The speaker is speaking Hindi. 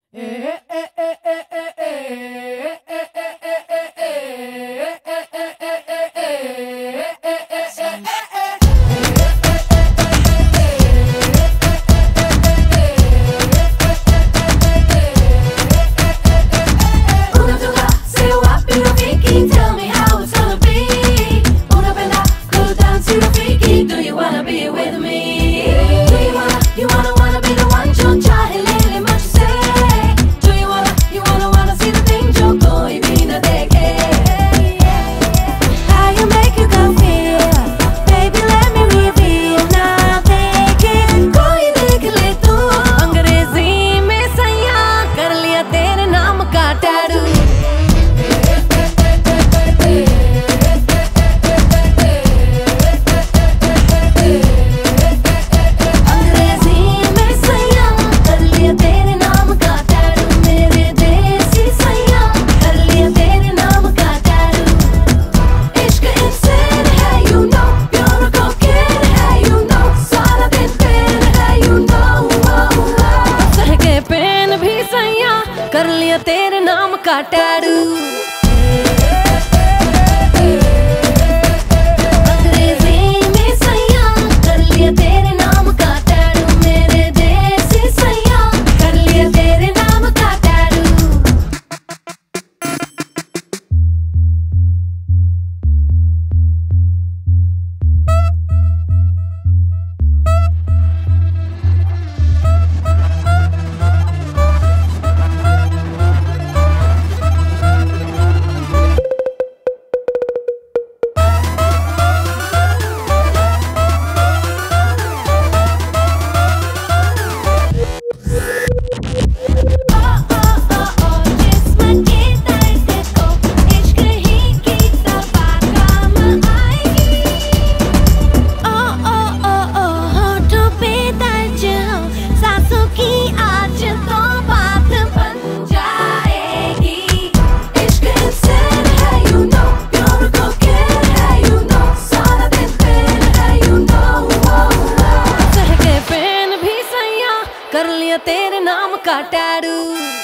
Tell me how it's gonna be. Una bella, go down to the freaky. Do you wanna be with me? Do you wanna be the one? Don't try to let much say. Do you wanna see the thing? Don't go in a decade. How you make you go feel? Baby, let me reveal. Now take it. कोई देख ले तू. अंग्रेजी में सैया कर लिया तेरे नाम का टैटू. कर लिया तेरे नाम का टैटू. अंग्रेजी में सैया कर लिया तेरे नाम का टैटू. मेरे देसी सैया कर लिया तेरे नाम का टैटू. कर लिया तेरे नाम का टैटू.